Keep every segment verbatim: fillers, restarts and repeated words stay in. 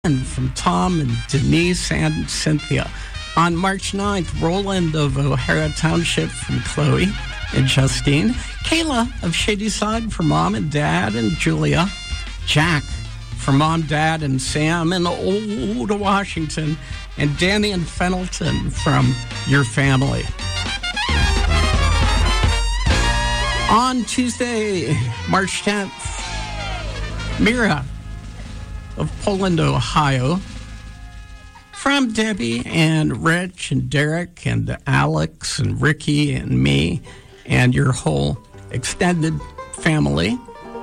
from Tom and Denise and Cynthia. On March ninth, Roland of O'Hara Township from Chloe and Justine. Kayla of Shadyside for Mom and Dad and Julia. Jack for Mom, Dad, and Sam in Old Washington. And Danny and Fenelton from your family. On Tuesday, March tenth, Mira of Poland, Ohio, from Debbie and Rich and Derek and Alex and Ricky and me and your whole extended family.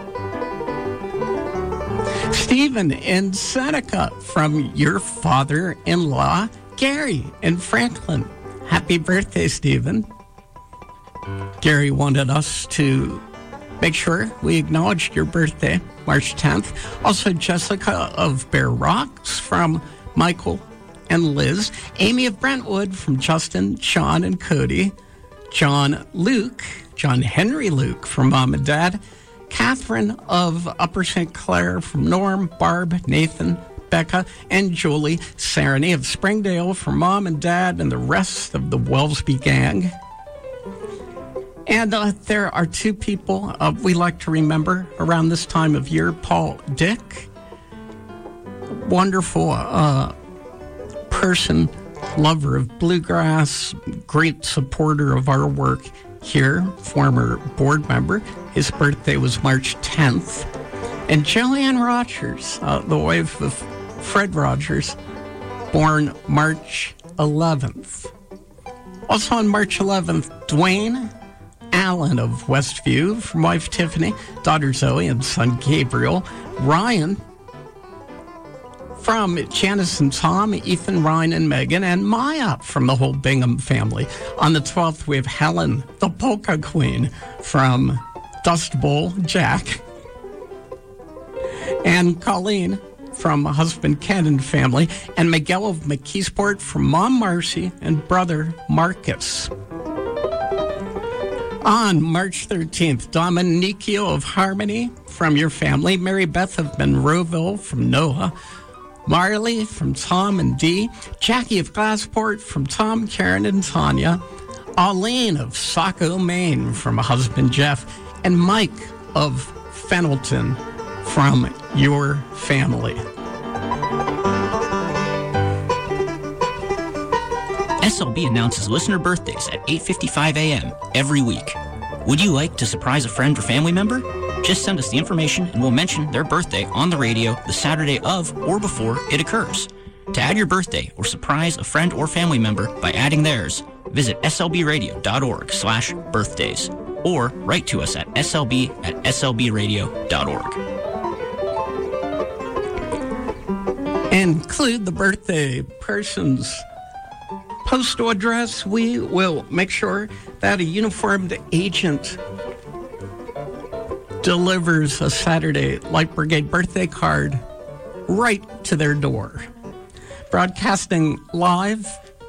Stephen in Seneca from your father-in-law, Gary in Franklin. Happy birthday, Stephen. Gary wanted us to make sure we acknowledged your birthday, March tenth. Also, Jessica of Bear Rocks from Michael and Liz. Amy of Brentwood from Justin, Sean, and Cody. John Luke, John Henry Luke from Mom and Dad. Catherine of Upper Saint Clair from Norm, Barb, Nathan, Becca, and Julie. Sarani of Springdale from Mom and Dad and the rest of the Wellsby gang. And uh, there are two people uh, we like to remember around this time of year. Paul Dick, wonderful uh, person, lover of bluegrass, great supporter of our work here, former board member. His birthday was March tenth. And Joanne Rogers, uh, the wife of Fred Rogers, born March eleventh. Also on March eleventh, Dwayne Allen of Westview, from wife Tiffany, daughter Zoe, and son Gabriel. Ryan from Janice and Tom, Ethan, Ryan, and Megan, and Maya from the whole Bingham family. On the twelfth, we have Helen, the polka queen, from Dust Bowl Jack. And Colleen from husband Ken and family. And Miguel of McKeesport from Mom Marcy and brother Marcus. On March thirteenth, Dominicio of Harmony from your family. Mary Beth of Monroeville from Noah. Marley from Tom and Dee. Jackie of Glassport from Tom, Karen, and Tanya. Auleen of Saco, Maine from husband Jeff. And Mike of Fenelton from your family. S L B announces listener birthdays at eight fifty-five a.m. every week. Would you like to surprise a friend or family member? Just send us the information and we'll mention their birthday on the radio the Saturday of or before it occurs. To add your birthday or surprise a friend or family member by adding theirs, visit slbradio.org slash birthdays or write to us at slb at slbradio.org. Include the birthday person's postal address. We will make sure that a uniformed agent delivers a Saturday Light Brigade birthday card right to their door. Broadcasting live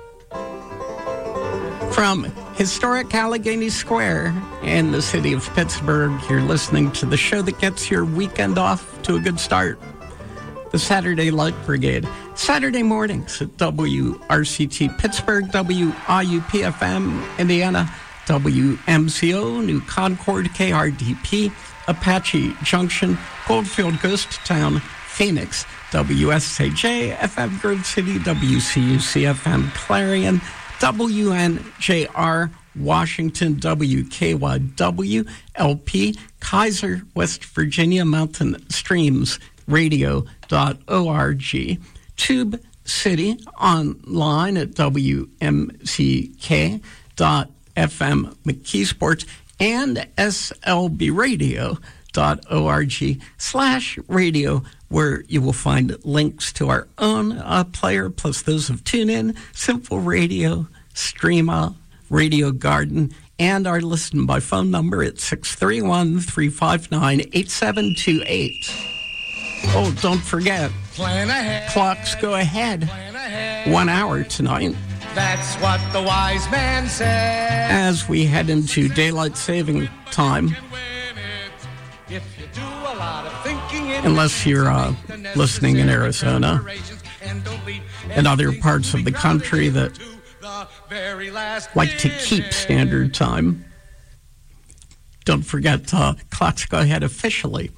from historic Allegheny Square in the city of Pittsburgh. You're listening to the show that gets your weekend off to a good start. The Saturday Light Brigade. Saturday mornings at W R C T Pittsburgh, W I U P F M Indiana, W M C O New Concord, K R D P, Apache Junction, Goldfield Ghost Town, Phoenix, W S A J F M Grove City, W C U C F M Clarion, W N J R Washington, W K Y W L P, Kaiser, West Virginia, Mountain Streams radio dot org, Tube City online at W M C K dot F M McKeesport, and S L B radio dot org slash radio, where you will find links to our own uh, player, plus those of TuneIn, Simple Radio, Streama, Radio Garden, and our listen by phone number at six three one, three five nine, eight seven two eight. Oh, don't forget, Plan ahead, clocks go ahead, ahead. one hour tonight. That's what the wise man said. As we head into daylight saving time. If you do a lot of things. unless you're uh, listening in Arizona and other parts of the country that like to keep standard time. Don't forget, uh, clocks go ahead officially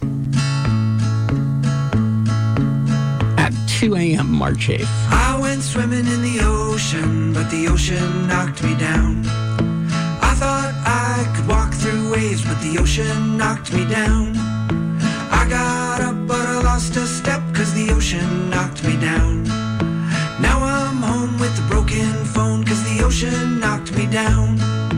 at two a.m. March eighth. I went swimming in the ocean, but the ocean knocked me down. I thought I could walk through waves, but the ocean knocked me down. I got up, but I lost a step, cause the ocean knocked me down. Now I'm home with a broken phone, cause the ocean knocked me down.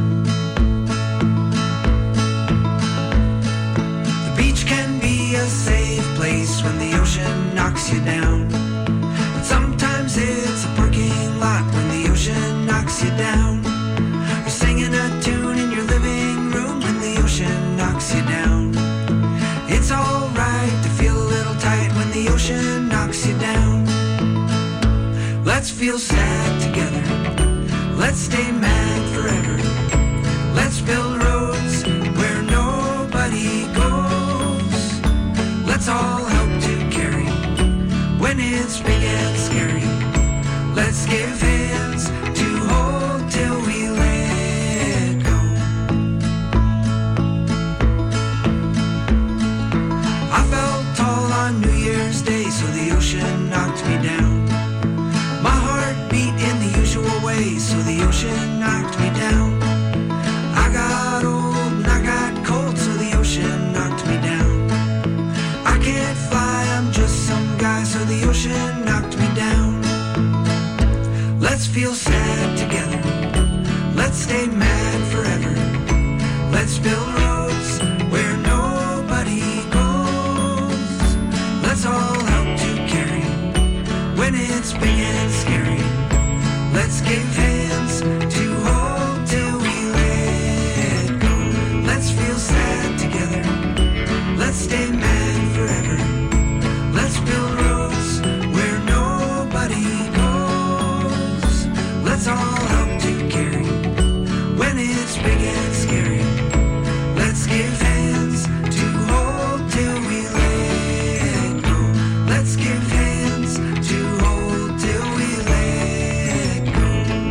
The beach can be a safe place when the ocean knocks you down. But sometimes it's a parking lot when the ocean knocks you down. Or singing a tune in your living room when the ocean knocks you down. It's alright to feel a little tight when the ocean knocks you down. Let's feel sad together. Let's stay mad forever. Let's build roads where nobody goes. Let's all help to carry when it's big and scary. Let's give hands to hold till we let go. I felt tall on New Year's Day, so the ocean knocked me down. My heart beat in the usual way, so the ocean knocked me down. I got old and I got cold, so the ocean knocked me down. I can't fly, I'm just some guy, so the ocean knocked me down. Let's feel sad together. Let's stay mad forever. Let's build roads where nobody goes. Let's all help to carry when it's big and scary. Let's give hands to hold till we let go. Let's feel sad together. Let's stay mad forever. Let's build roads where nobody goes. Let's all help to carry when it's big and scary. Let's give hands to hold till we let go. Let's give hands to hold till we let go.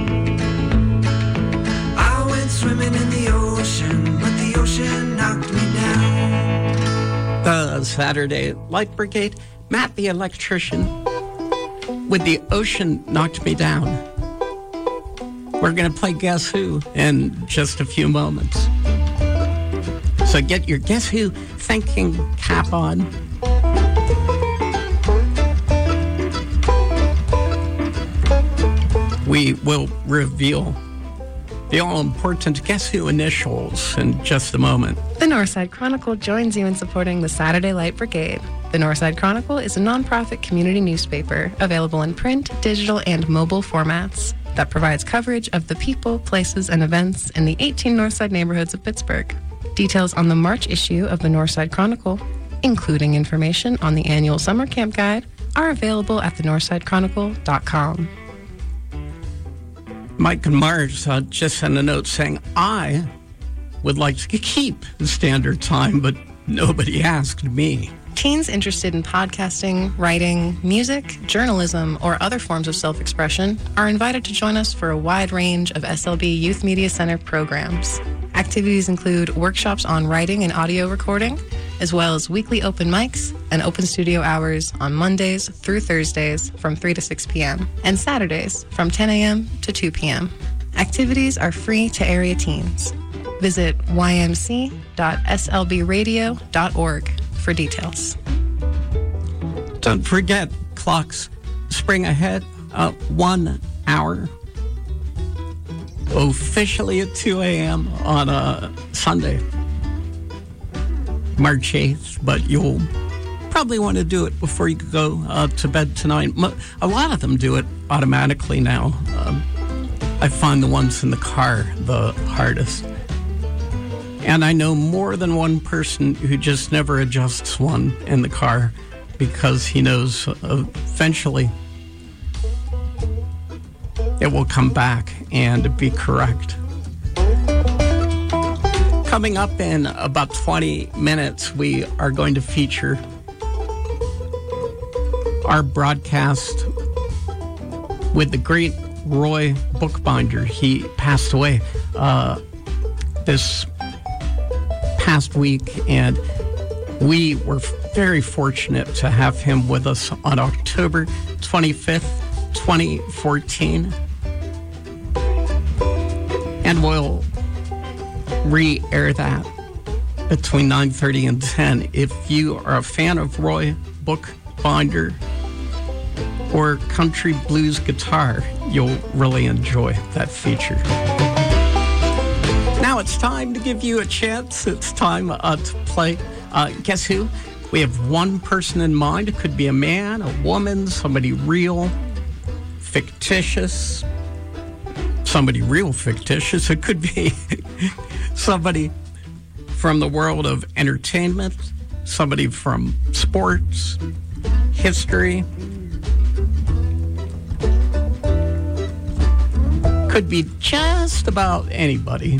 I went swimming in the ocean, but the ocean knocked me down. The Saturday Light Brigade, Matt the electrician, with the ocean knocked me down. We're going to play Guess Who in just a few moments. So get your Guess Who thinking cap on. We will reveal the all-important Guess Who initials in just a moment. The Northside Chronicle joins you in supporting the Saturday Light Brigade. The Northside Chronicle is a nonprofit community newspaper available in print, digital, and mobile formats that provides coverage of the people, places, and events in the eighteen Northside neighborhoods of Pittsburgh. Details on the March issue of the Northside Chronicle, including information on the annual summer camp guide, are available at the northside chronicle dot com. Mike and Mars uh, just sent a note saying, I would like to keep the standard time, but nobody asked me. Teens interested in podcasting, writing, music, journalism, or other forms of self-expression are invited to join us for a wide range of S L B Youth Media Center programs. Activities include workshops on writing and audio recording, as well as weekly open mics and open studio hours on Mondays through Thursdays from three to six p.m. and Saturdays from ten a.m. to two p.m. Activities are free to area teens. Visit y m c dot s l b radio dot org for details. Don't forget, clocks spring ahead uh, one hour. Officially at two a.m. on a Sunday, March eighth, but you'll probably want to do it before you go uh, to bed tonight. A lot of them do it automatically now. Um, I find the ones in the car the hardest. And I know more than one person who just never adjusts one in the car because he knows eventually it will come back and be correct. Coming up in about twenty minutes, we are going to feature our broadcast with the great Roy Bookbinder. He passed away uh, this past week, and we were very fortunate to have him with us on October twenty-fifth, twenty fourteen. And we'll re-air that between nine thirty and ten. If you are a fan of Roy Bookbinder or country blues guitar, you'll really enjoy that feature. Now it's time to give you a chance. It's time uh, to play uh, Guess Who? We have one person in mind. It could be a man, a woman, somebody real, fictitious, somebody real fictitious. It could be somebody from the world of entertainment, somebody from sports, history. Could be just about anybody.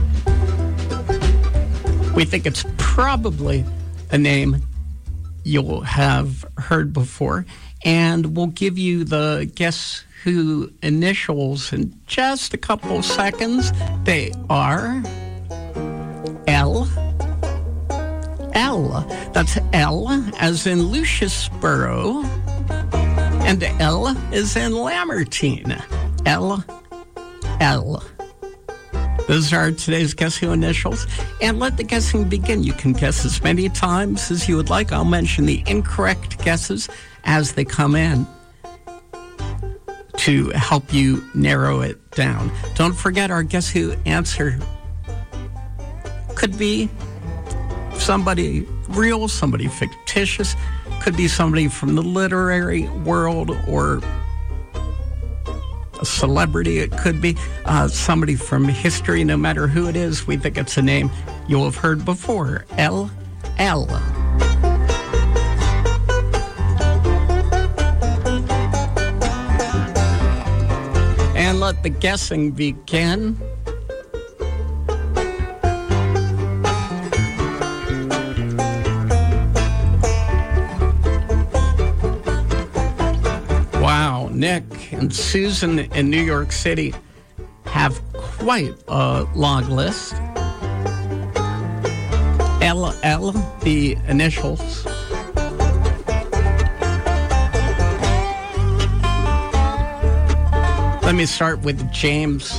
We think it's probably a name you'll have heard before, and we'll give you the Guess Who initials in just a couple of seconds. They are L. L. That's L as in Lucius Burrow, and L is in Lamartine. L. L. Those are today's Guess Who initials. And let the guessing begin. You can guess as many times as you would like. I'll mention the incorrect guesses as they come in to help you narrow it down. Don't forget our Guess Who answer could be somebody real, somebody fictitious, could be somebody from the literary world or a celebrity. It could be uh, somebody from history. No matter who it is, we think it's a name you'll have heard before. L. L. And let the guessing begin. Wow, Nick and Susan in New York City have quite a long list. L L, the initials. Let me start with James,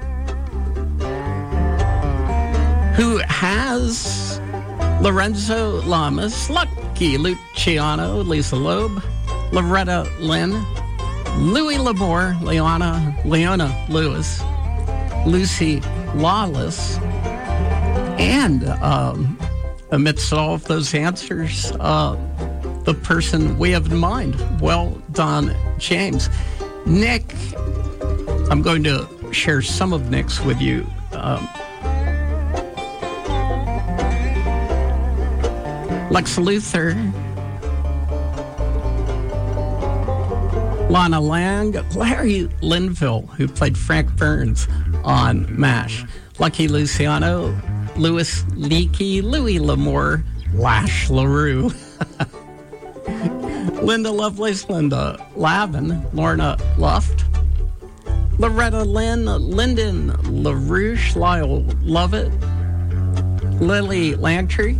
who has Lorenzo Lamas, Lucky Luciano, Lisa Loeb, Loretta Lynn, Louis L'Amour, Leona, Leona Lewis, Lucy Lawless, and um, amidst all of those answers, uh, the person we have in mind. Well done, James. Nick, I'm going to share some of Nick's with you. Um, Lex Luthor, Lana Lang, Larry Linville, who played Frank Burns on MASH, Lucky Luciano, Louis Leakey, Louis L'Amour, Lash LaRue, Linda Lovelace, Linda Lavin, Lorna Luft, Loretta Lynn, Lyndon LaRouche, Lyle Lovett, Lily Langtree,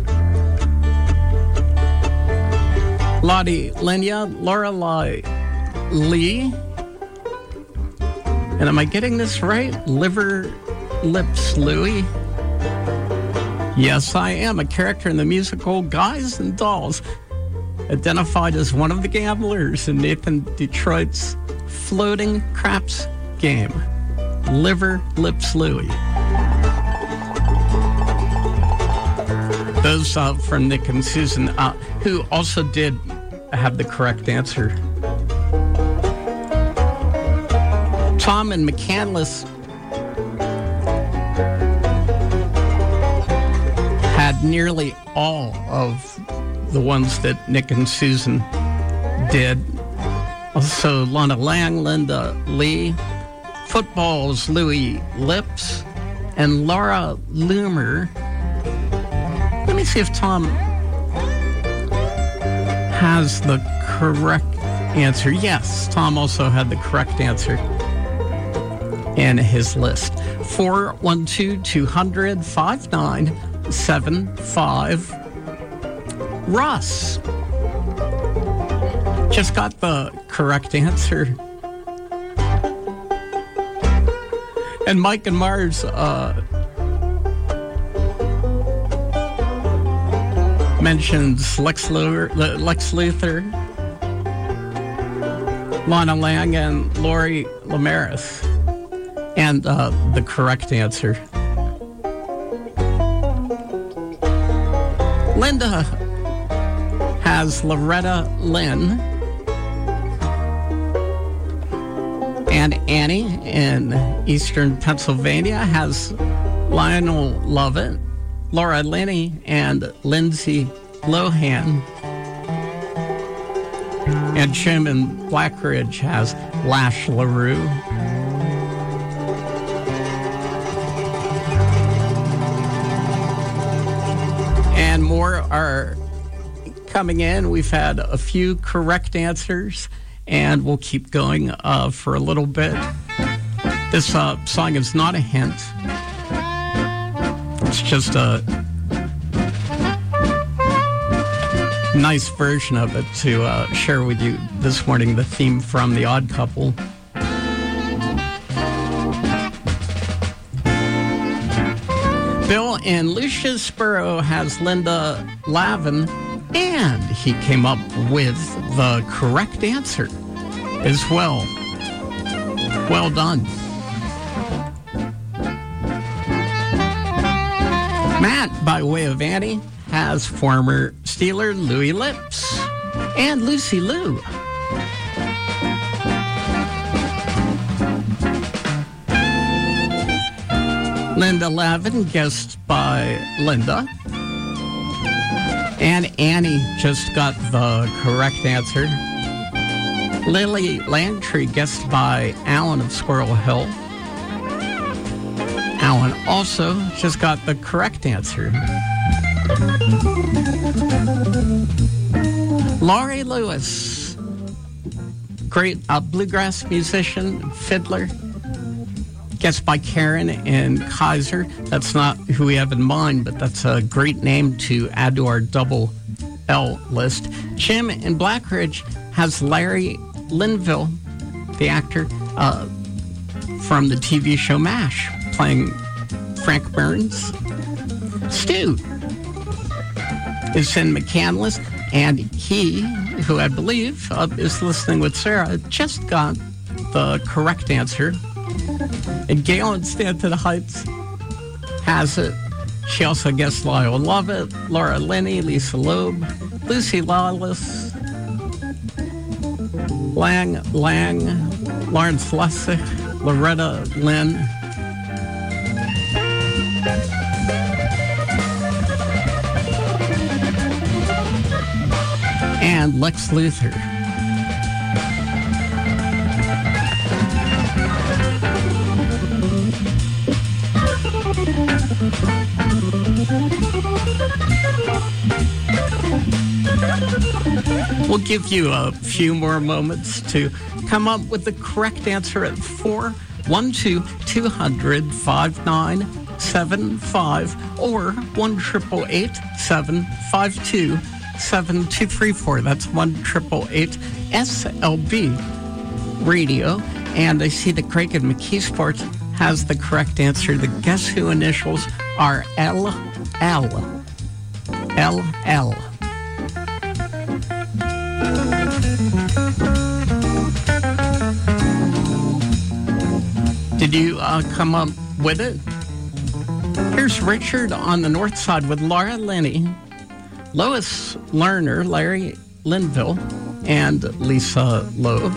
Lottie Linya, Lorelei Lee, and am I getting this right? Liver Lips Louie. Yes, I am. A character in the musical Guys and Dolls, identified as one of the gamblers in Nathan Detroit's Floating Craps game. Liver Lips Louie. Those uh, from Nick and Susan, uh, who also did have the correct answer. Tom and McCandless had nearly all of the ones that Nick and Susan did. Also, Lana Lang, Linda Lee, Football's Louis Lips, and Laura Loomer. Let me see if Tom has the correct answer. Yes, Tom also had the correct answer in his list. four one two, two hundred, five nine seven five. Russ just got the correct answer. And Mike and Mars uh, mentions Lex Luthor, Lex Luthor, Lana Lang, and Lori Lamaris. And uh, the correct answer. Linda has Loretta Lynn. And Annie in eastern Pennsylvania has Lionel Lovett, Laura Linney, and Lindsay Lohan. And Jim in Blackridge has Lash LaRue. And more are coming in. We've had a few correct answers, and we'll keep going uh, for a little bit. This uh, song is not a hint. It's just a nice version of it to uh, share with you this morning, the theme from The Odd Couple. Bill in Luciusboro has Linda Lavin, and he came up with the correct answer as well. Well done. Matt, by way of Annie, has former Steeler Louis Lips and Lucy Liu. Linda Lavin, guessed by Linda. And Annie just got the correct answer. Lily Langtree, guessed by Alan of Squirrel Hill. Alan also just got the correct answer. Laurie Lewis, great uh, bluegrass musician, fiddler, guessed by Karen and Kaiser. That's not who we have in mind, but that's a great name to add to our double L list. Jim in Blackridge has Larry Linville, the actor uh, from the T V show MASH, playing Frank Burns. Stu is in McCandless, and he, who I believe uh, is listening with Sarah, just got the correct answer. And Gail in Stanton Heights has it. She also guessed Lyle Lovett, Laura Linney, Lisa Loeb, Lucy Lawless, Lang Lang, Lawrence Lessig, Loretta Lynn. And Lex Luthor. We'll give you a few more moments to come up with the correct answer at four one two, two hundred, five nine seven five or one eight eight eight, seven five two, seven two three four. That's one eight eight eight S L B radio. And I see that Craig in McKeesport has the correct answer. The Guess Who initials are L L. L L. Did you uh, come up with it? Here's Richard on the north side with Laura Linney, Lois Lerner, Larry Linville, and Lisa Loeb.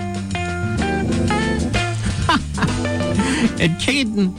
And Caden,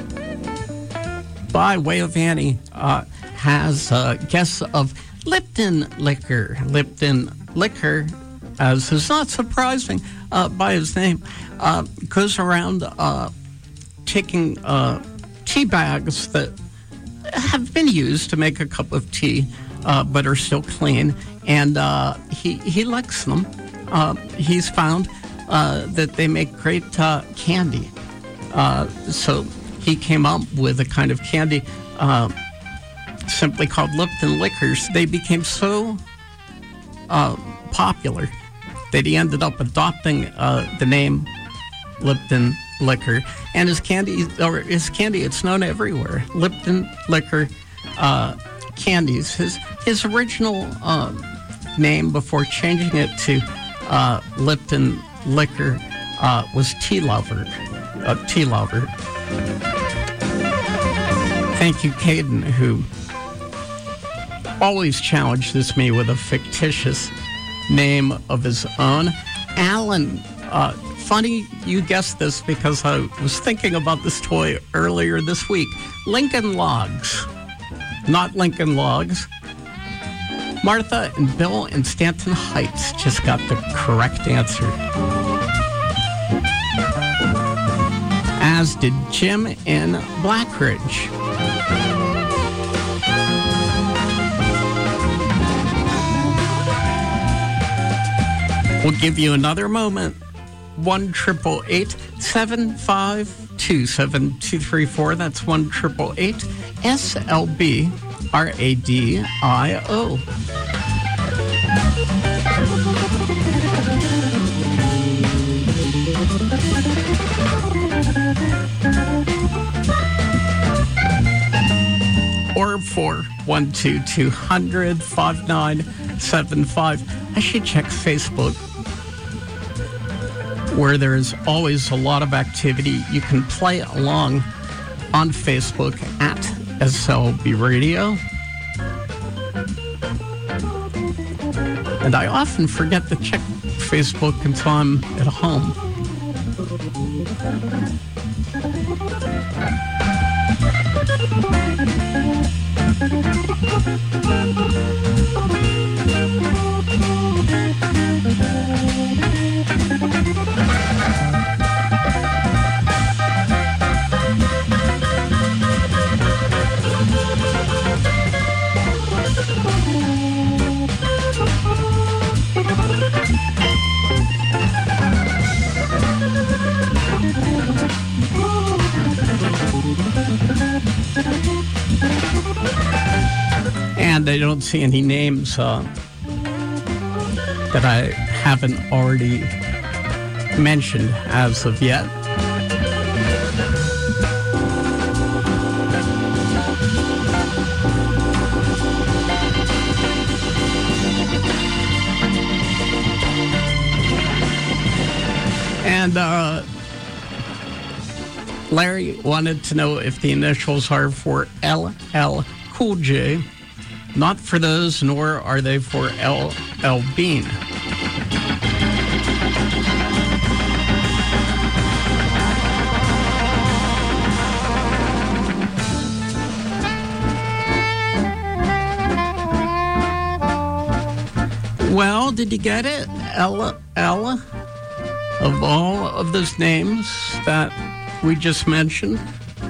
by way of Annie, uh, has a guess of Lipton Liquor. Lipton Liquor, as is not surprising uh, by his name, uh, goes around uh, taking uh, tea bags that have been used to make a cup of tea uh, but are still clean. And uh, he, he licks them. Uh, he's found uh, that they make great uh, candy. Uh, so he came up with a kind of candy uh, simply called Lipton Lickers. They became so uh, popular that he ended up adopting uh, the name Lipton Liquor. And his candy, or his candy, it's known everywhere. Lipton Liquor uh, candies. His his original uh, name before changing it to uh, Lipton Liquor uh, was Tea Lover. Uh, tea Lover. Thank you, Caden, who always challenges me with a fictitious name of his own. Alan, uh, funny you guessed this because I was thinking about this toy earlier this week. Lincoln Logs. Not Lincoln Logs. Martha and Bill in Stanton Heights just got the correct answer. As did Jim in Blackridge. We'll give you another moment. One triple eight seven five two seven two three four. That's one triple eight S L B R A D I O. Or for one two two hundred five nine seven five. I should check Facebook, where there's always a lot of activity. You can play along on Facebook at S L B Radio. And I often forget to check Facebook until I'm at home. And I don't see any names uh, that I haven't already mentioned as of yet. And uh, Larry wanted to know if the initials are for L L Cool J. Not for those, nor are they for L L Bean. Well, did you get it? L L? Of all of those names that we just mentioned?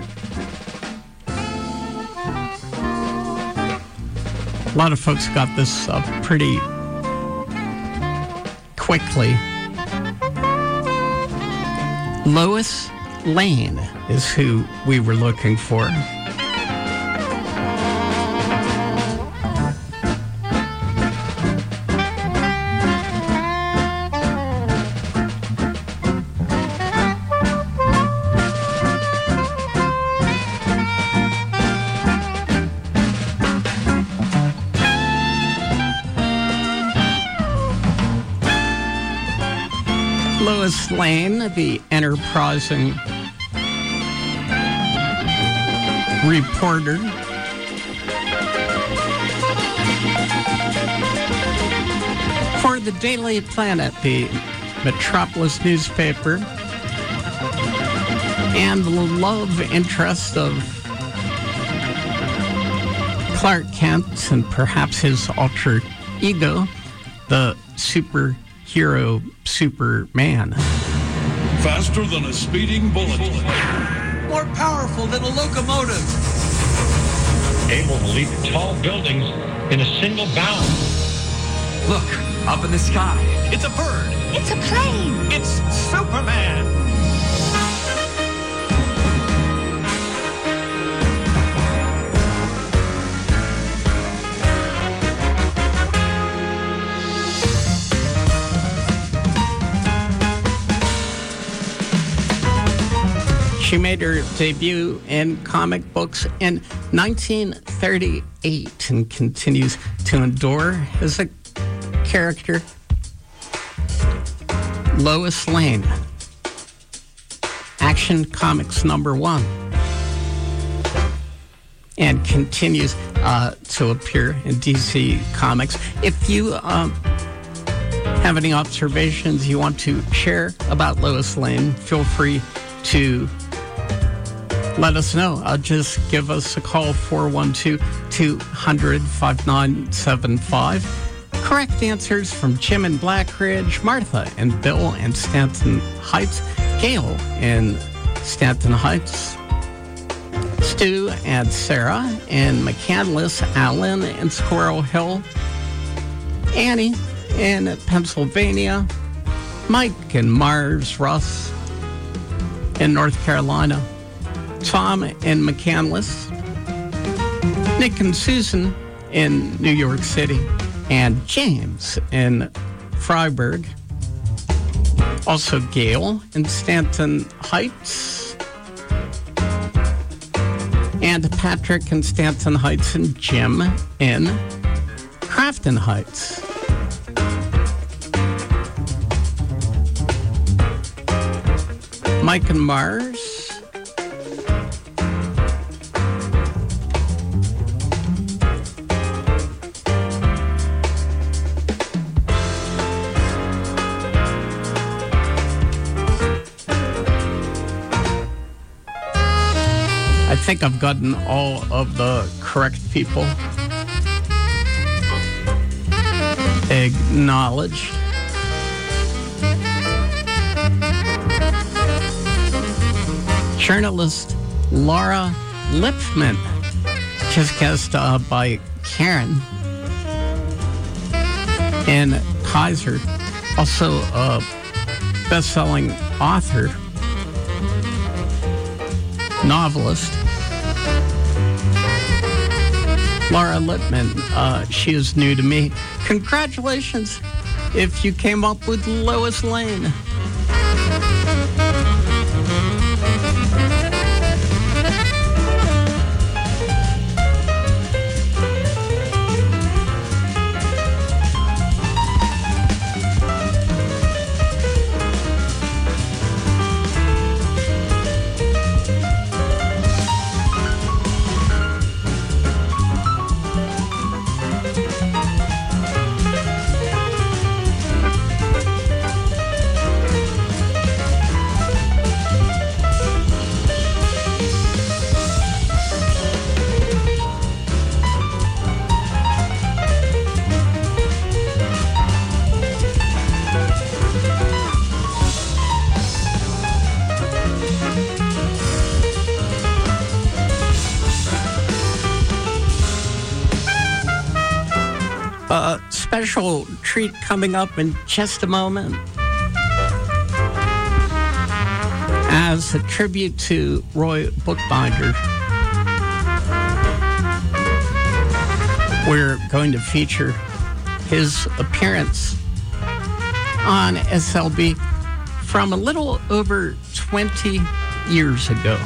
A lot of folks got this uh, pretty quickly. Lois Lane is who we were looking for. Lois Lane, the enterprising reporter, for the Daily Planet, the Metropolis newspaper, and the love interest of Clark Kent and perhaps his alter ego, the superhero Superman. Faster than a speeding bullet. More powerful than a locomotive. able to leap tall buildings in a single bound. Look, up in the sky. It's a bird. It's a plane. It's Superman. She made her debut in comic books in nineteen thirty-eight and continues to endure as a character. Lois Lane, Action Comics number one, and continues uh, to appear in D C Comics. If you um, have any observations you want to share about Lois Lane, feel free to let us know. Uh, just give us a call, four one two, two hundred, five nine seven five. Correct answers from Jim in Blackridge, Martha and Bill in Stanton Heights, Gail in Stanton Heights, Stu and Sarah in McCandless, Allen in Squirrel Hill, Annie in Pennsylvania, Mike and Mars Russ in North Carolina, Tom in McCandless, Nick and Susan in New York City, and James in Freiburg. Also Gail in Stanton Heights, and Patrick in Stanton Heights, and Jim in Crafton Heights. Mike and Mars. I think I've gotten all of the correct people acknowledged. Journalist Laura Lipman, just guessed uh, by Karen. And Kaiser, also a best-selling author, novelist. Laura Lippman, uh, she is new to me. Congratulations if you came up with Lois Lane. A special treat coming up in just a moment. As a tribute to Roy Bookbinder, we're going to feature his appearance on S L B from a little over twenty years ago.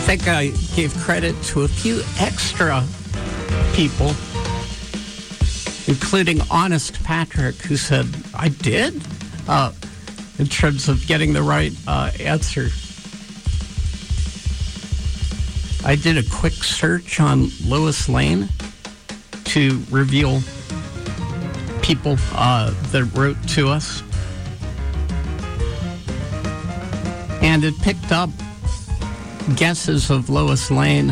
think I gave credit to a few extra people, including Honest Patrick, who said, I did? Uh, in terms of getting the right uh, answer. I did a quick search on Lois Lane to reveal people uh, that wrote to us. And it picked up guesses of Lois Lane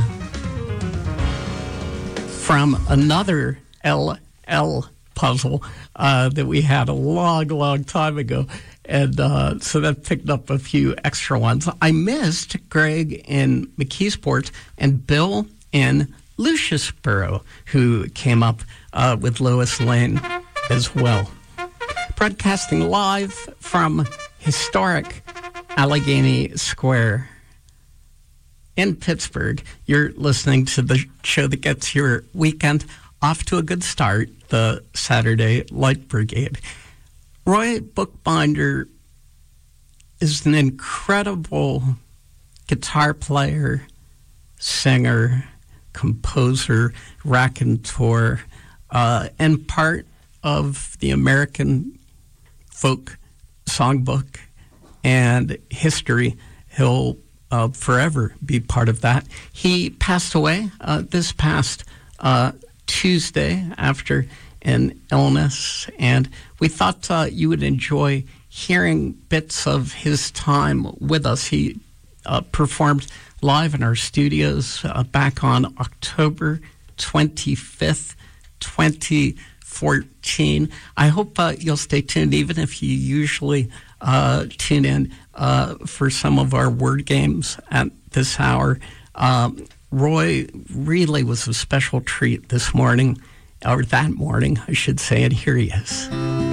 from another L L puzzle uh, that we had a long, long time ago. And uh, so that picked up a few extra ones. I missed Greg in McKeesport and Bill in Luciusboro, who came up uh, with Lois Lane as well. Broadcasting live from historic Allegheny Square in Pittsburgh. You're listening to the show that gets your weekend off to a good start, the Saturday Light Brigade. Roy Bookbinder is an incredible guitar player, singer, composer, raconteur, uh, and part of the American folk songbook and history. He'll uh, forever be part of that. He passed away uh, this past uh, Tuesday after an illness, and we thought uh, you would enjoy hearing bits of his time with us. He uh, performed live in our studios uh, back on October twenty-fifth, twenty fourteen. I hope uh, you'll stay tuned, even if you usually uh, tune in uh, for some of our word games at this hour. Um, Roy really was a special treat this morning, or that morning, I should say, and here he is.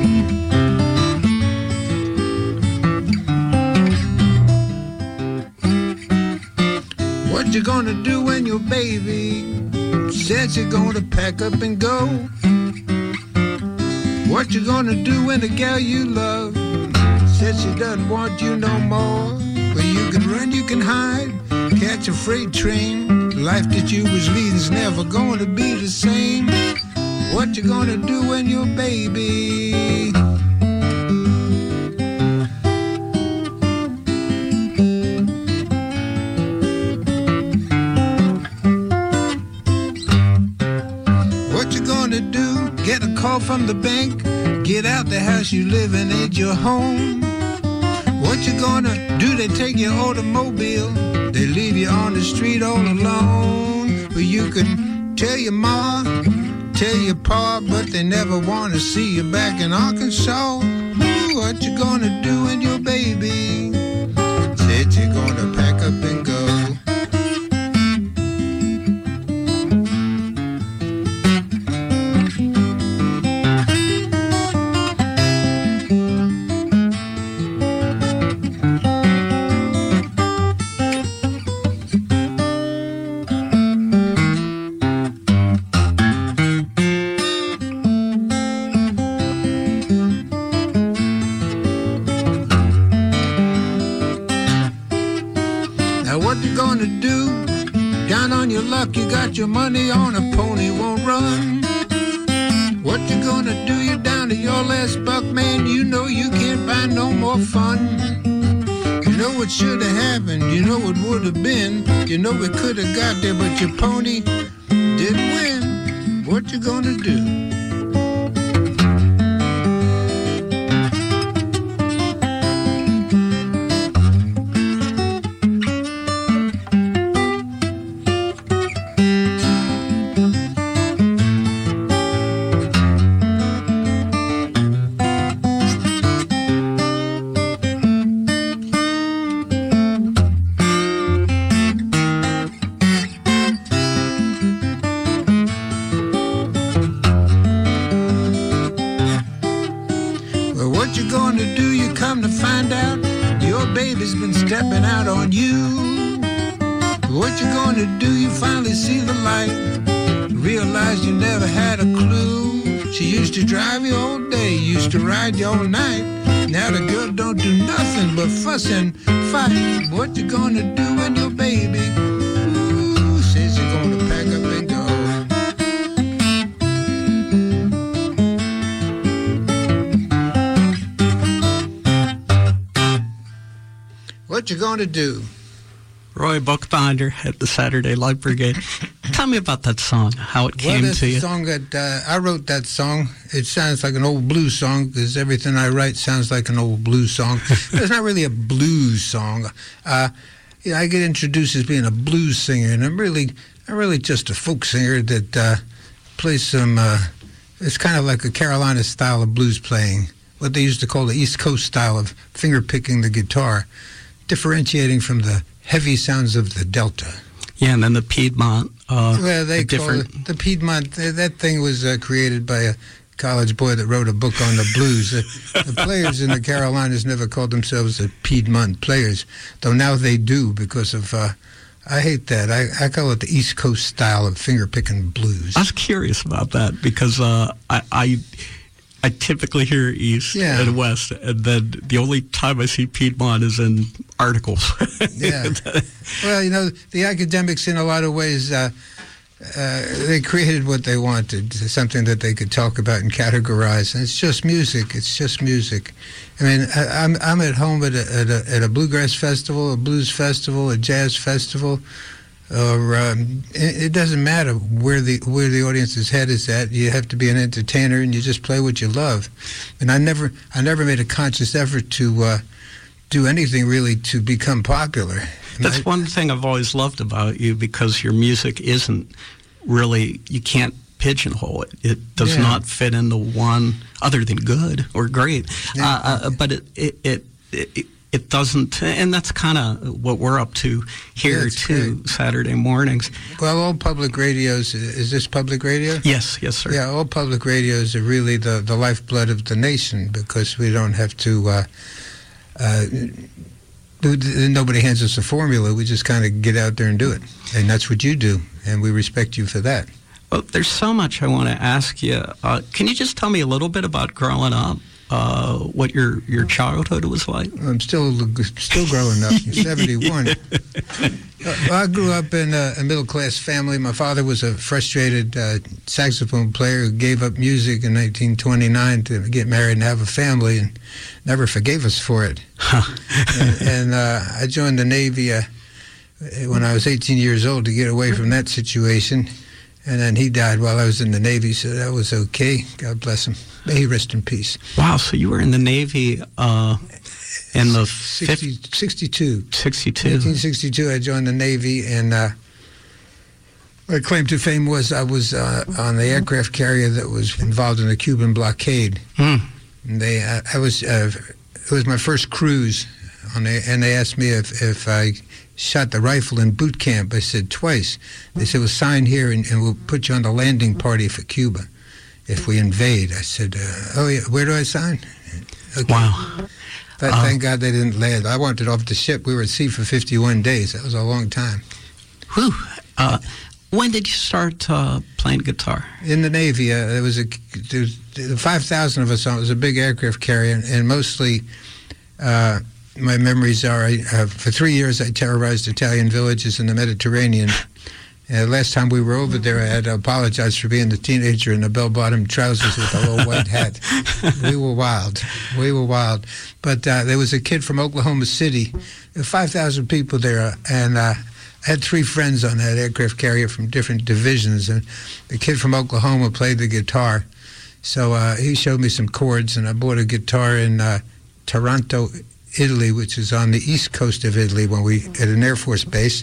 What you gonna do when your baby says you're gonna pack up and go? What you gonna do when the gal you love says she doesn't want you no more? Well, you can run, you can hide, catch a freight train. Life that you was leading's never gonna be the same. What you gonna do when your baby What you gonna do? Get a call from the bank, get out the house you live in, ain't your home. What you gonna do? They take your automobile, they leave you on the street all alone. Well, you can tell your ma, tell your pa, but they never want to see you back in Arkansas. Ooh, what you gonna do when your baby said you're gonna pack up and go? You got your money on a pony, won't run. What you gonna do? You're down to your last buck, man. You know you can't find no more fun. You know what should have happened, you know what would have been. You know we could have got there, but your pony didn't win. What you gonna do? Stepping out on you. What you gonna do? You finally see the light, realize you never had a clue. She used to drive you all day, used to ride you all night. Now the girl don't do nothing but fuss and fight. What you gonna do when your baby What You Gonna Do? Roy Bookbinder at the Saturday Light Brigade. Tell me about that song, how it came well, to you. Well, song that uh, I wrote that song. It sounds like an old blues song because everything I write sounds like an old blues song. But it's not really a blues song. Uh, you know, I get introduced as being a blues singer, and I'm really, I'm really just a folk singer that uh, plays some. Uh, it's kind of like a Carolina style of blues playing, what they used to call the East Coast style of finger picking the guitar, differentiating from the heavy sounds of the Delta. Yeah, and then the Piedmont. Uh, well, they the call different... it the Piedmont. That thing was uh, created by a college boy that wrote a book on the blues. the, the players in the Carolinas never called themselves the Piedmont players, though now they do because of. Uh, I hate that. I, I call it the East Coast style of finger picking blues. I was curious about that because uh, I. I I typically hear East yeah. and West, and then the only time I see Piedmont is in articles. yeah. Well, you know, the academics in a lot of ways, uh, uh, they created what they wanted, something that they could talk about and categorize. And it's just music. It's just music. I mean, I, I'm I'm at home at a, at a at a bluegrass festival, a blues festival, a jazz festival. Or um, it, it doesn't matter where the where the audience's head is at. You have to be an entertainer, and you just play what you love. And I never I never made a conscious effort to uh, do anything really to become popular. That's I, one thing I've always loved about you, because your music isn't really, you can't pigeonhole it. It does yeah. not fit into one other than good or great. Yeah. Uh, uh, but it it it. it It doesn't, and that's kind of what we're up to here, yeah, too, great. Saturday mornings. Well, all public radios, is this public radio? Yes, yes, sir. Yeah, all public radios are really the, the lifeblood of the nation, because we don't have to, uh, uh, nobody hands us a formula. We just kind of get out there and do it. And that's what you do, and we respect you for that. Well, there's so much I want to ask you. Uh, can you just tell me a little bit about growing up? Uh, what your, your childhood was like? I'm still still growing up. I'm seventy-one. uh, I grew up in a, a middle-class family. My father was a frustrated uh, saxophone player who gave up music in nineteen twenty-nine to get married and have a family, and never forgave us for it. Huh. and and uh, I joined the Navy uh, when I was eighteen years old to get away from that situation. And then he died while I was in the Navy, so that was okay. God bless him. May he rest in peace. Wow, so you were in the Navy uh, in the... sixty, sixty-two. sixty-two. nineteen sixty-two, I joined the Navy, and uh, my claim to fame was I was uh, on the aircraft carrier that was involved in the Cuban blockade. Hmm. And they, uh, I was, uh, it was my first cruise, on the, and they asked me if, if I... shot the rifle in boot camp. I said twice. They said, well, sign here and, and we'll put you on the landing party for Cuba if we invade. I said, uh, oh, yeah, where do I sign? Okay. Wow. But uh, thank God they didn't land. I wanted off the ship. We were at sea for fifty-one days. That was a long time. Whew. Uh, when did you start uh, playing guitar? In the Navy, uh, there was a there was, the five thousand of us on it. It was a big aircraft carrier, and, and mostly... Uh, my memories are, I, uh, for three years I terrorized Italian villages in the Mediterranean. Uh, last time we were over there, I had to apologize for being the teenager in the bell-bottom trousers with a little white hat. We were wild. We were wild. But uh, there was a kid from Oklahoma City. There were five thousand people there, and uh, I had three friends on that aircraft carrier from different divisions. And the kid from Oklahoma played the guitar. So uh, he showed me some chords, and I bought a guitar in uh, Taranto, Italy, which is on the east coast of Italy, when we at an Air Force base.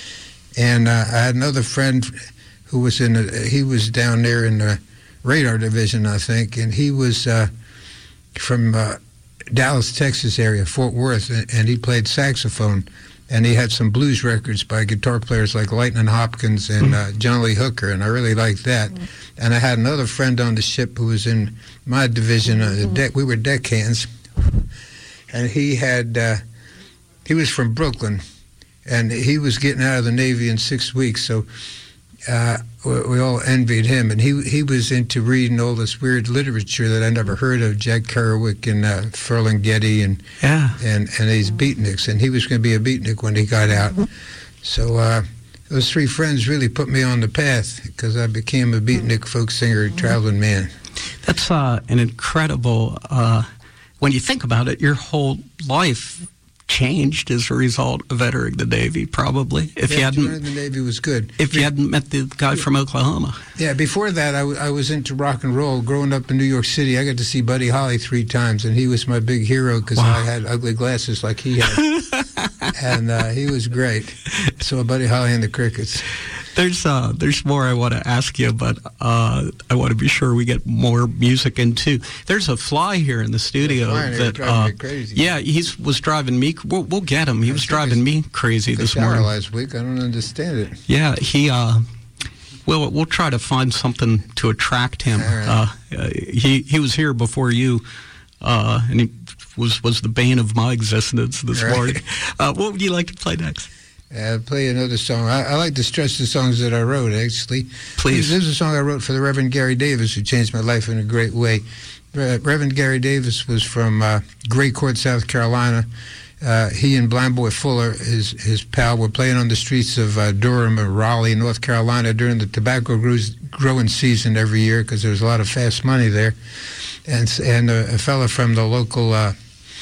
And uh, I had another friend who was in a, he was down there in the radar division, I think, and he was uh, from uh, Dallas, Texas area, Fort Worth, and, and he played saxophone, and he had some blues records by guitar players like Lightnin' Hopkins and uh, John Lee Hooker, and I really liked that. And I had another friend on the ship who was in my division. Uh, the deck, we were deckhands. And he had, uh, he was from Brooklyn, and he was getting out of the Navy in six weeks, so uh, we, we all envied him. And he he was into reading all this weird literature that I never heard of, Jack Kerouac and uh, Ferlinghetti and, yeah. and and these beatniks, and he was going to be a beatnik when he got out. So uh, those three friends really put me on the path, because I became a beatnik, folk singer, traveling man. That's uh, an incredible... Uh when you think about it, your whole life changed as a result of entering the Navy, probably. If yeah, you hadn't, joining the Navy was good. If you hadn't met the guy from Oklahoma. Yeah, before that, I, w- I was into rock and roll. Growing up in New York City, I got to see Buddy Holly three times, and he was my big hero because wow. I had ugly glasses like he had. And uh, he was great. So Buddy Holly and the Crickets. There's uh, there's more I want to ask you, but uh, I want to be sure we get more music in too. There's a fly here in the studio that driving uh, me crazy. Yeah, he was driving me. We'll, we'll get him. He I was driving me crazy this morning. Last week, I don't understand it. Yeah, he. Uh, we'll we'll try to find something to attract him. Right. Uh, uh, he he was here before you, uh, and he was was the bane of my existence this right. morning. Uh, what would you like to play next? Uh, play another song. I, I like to stretch the songs that I wrote, actually. Please. This is a song I wrote for the Reverend Gary Davis, who changed my life in a great way. Uh, Reverend Gary Davis was from uh, Gray Court, South Carolina. Uh, he and Blind Boy Fuller, his his pal, were playing on the streets of uh, Durham or Raleigh, North Carolina, during the tobacco grows, growing season every year because there was a lot of fast money there. And, and a, a fella from the local... Uh,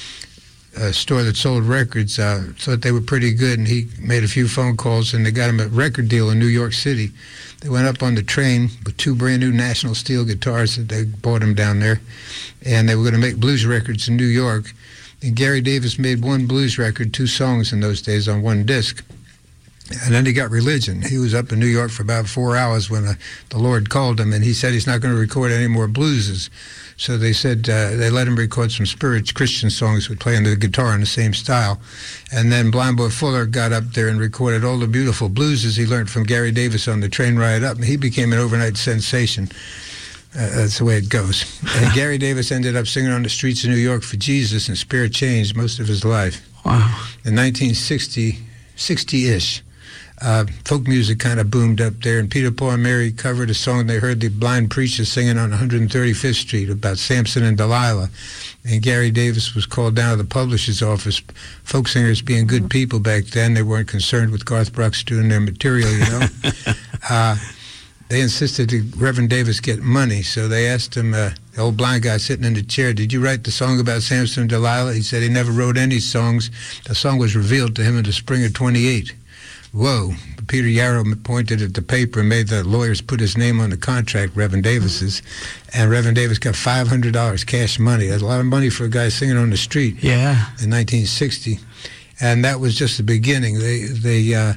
A store that sold records uh, thought they were pretty good, and he made a few phone calls, and they got him a record deal in New York City. They went up on the train with two brand new National Steel guitars that they bought him down there, and they were going to make blues records in New York. And Gary Davis made one blues record, two songs in those days on one disc. And then he got religion. He was up in New York for about four hours when the, the Lord called him, and he said he's not going to record any more blueses. So they said uh, they let him record some spirit Christian songs with playing the guitar in the same style. And then Blind Boy Fuller got up there and recorded all the beautiful blueses he learned from Gary Davis on the train ride up, and he became an overnight sensation. Uh, that's the way it goes. And Gary Davis ended up singing on the streets of New York for Jesus, and spirit changed most of his life. Wow. In nineteen sixty, sixty-ish, Uh, folk music kind of boomed up there, and Peter, Paul, and Mary covered a song they heard the blind preacher singing on one hundred thirty-fifth Street about Samson and Delilah. And Gary Davis was called down to the publisher's office. Folk singers being good people back then, they weren't concerned with Garth Brooks doing their material, you know. uh, they insisted that Reverend Davis get money, so they asked him, uh, the old blind guy sitting in the chair, did you write the song about Samson and Delilah? He said he never wrote any songs. The song was revealed to him in the spring of twenty-eight. Whoa. Peter Yarrow pointed at the paper and made the lawyers put his name on the contract, Reverend Davis's, and Reverend Davis got five hundred dollars cash money. That's a lot of money for a guy singing on the street. Yeah. In nineteen sixty. And that was just the beginning. They, they, uh,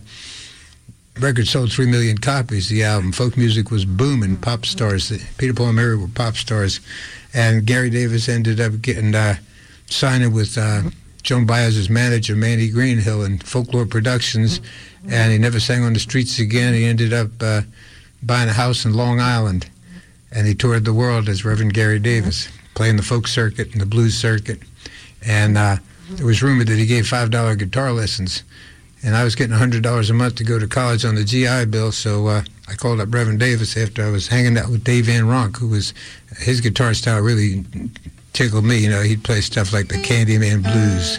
record sold three million copies, the album. Folk music was booming. Pop stars. Peter, Paul, and Mary were pop stars. And Gary Davis ended up getting, uh, signing with, uh, Joan Baez's manager, Manny Greenhill, and Folklore Productions, and he never sang on the streets again. He ended up uh, buying a house in Long Island, and he toured the world as Reverend Gary Davis, playing the folk circuit and the blues circuit. And uh, there was rumor that he gave five dollar guitar lessons, and I was getting one hundred dollars a month to go to college on the G I Bill, so uh, I called up Reverend Davis after I was hanging out with Dave Van Ronk, who was, his guitar style really tickled me. You know, he'd play stuff like the Candyman Blues.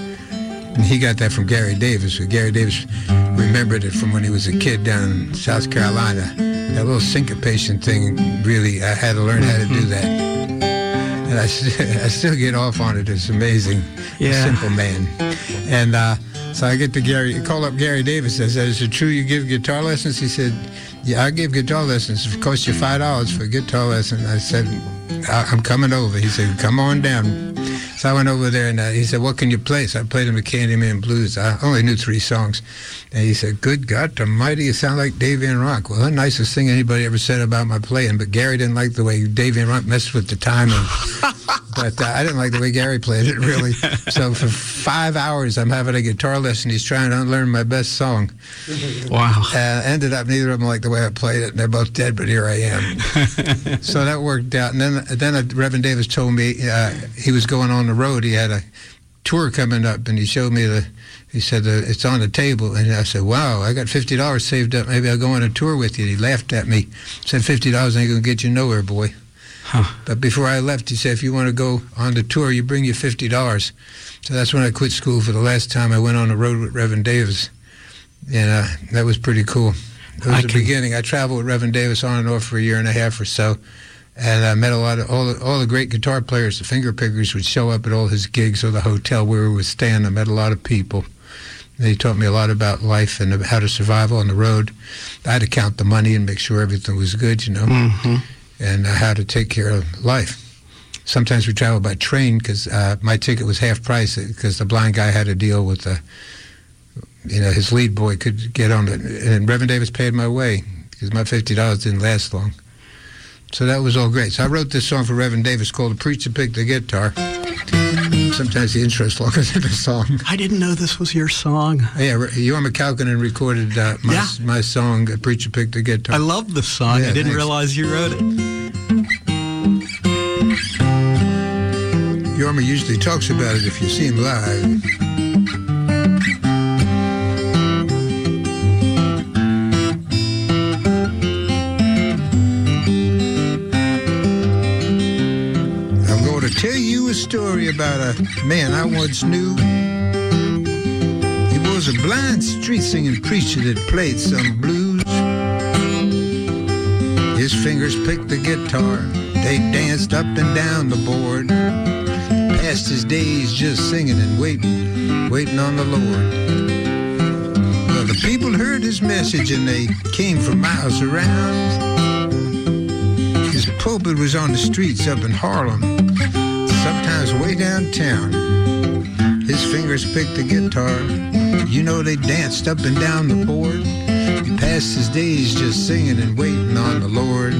And he got that from Gary Davis. So Gary Davis remembered it from when he was a kid down in South Carolina. That little syncopation thing, really, I had to learn how to do that. And I, I still get off on it. It's amazing. Yeah. A simple man. And uh, so I get to Gary, call up Gary Davis. I said, is it true you give guitar lessons? He said, yeah, I give guitar lessons. It costs you five dollars for a guitar lesson. I said, I'm coming over. He said, come on down. So I went over there, and uh, he said, what can you play? So I played him the Candyman Blues. I only knew three songs. And he said, good God almighty, you sound like Dave Van Ronk. Well, the nicest thing anybody ever said about my playing, but Gary didn't like the way Dave Van Ronk messed with the timing. But uh, I didn't like the way Gary played it, really. So for five hours, I'm having a guitar lesson. He's trying to unlearn my best song. Wow. Uh, ended up, neither of them liked the way I played it, and they're both dead, but here I am. So that worked out. And then, then uh, Reverend Davis told me uh, he was going on the road. He had a tour coming up, and he showed me the, he said, uh, it's on the table. And I said, wow, I got fifty dollars saved up. Maybe I'll go on a tour with you. And he laughed at me. Said, fifty dollars ain't going to get you nowhere, boy. Huh. But before I left, he said, if you want to go on the tour, you bring your fifty dollars. So that's when I quit school for the last time I went on the road with Reverend Davis. And uh, that was pretty cool. It was I the can... beginning. I traveled with Reverend Davis on and off for a year and a half or so. And I met a lot of, all the, all the great guitar players, the finger pickers would show up at all his gigs or the hotel where we were staying. I met a lot of people. And he taught me a lot about life and how to survive on the road. I had to count the money and make sure everything was good, you know, mm-hmm. and uh, how to take care of life. Sometimes we traveled by train because uh, my ticket was half price because the blind guy had a deal with the, you know, his lead boy could get on it. And Reverend Davis paid my way because my fifty dollars didn't last long. So that was all great. So I wrote this song for Reverend Davis called "The Preacher Picked the Guitar." Sometimes the intro is longer than the song. I didn't know this was your song. Yeah, Jorma Kaukonen recorded uh, my, yeah. my song, "The Preacher Picked the Guitar." I love the song. Yeah, I didn't thanks. realize you wrote it. Jorma usually talks about it if you see him live. Tell you a story about a man I once knew. He was a blind street singing preacher that played some blues. His fingers picked the guitar, they danced up and down the board. Passed his days just singing and waiting, waiting on the Lord. Well, the people heard his message and they came from miles around. His pulpit was on the streets up in Harlem, sometimes way downtown. His fingers picked the guitar, you know they danced up and down the board. He passed his days just singing and waiting on the Lord.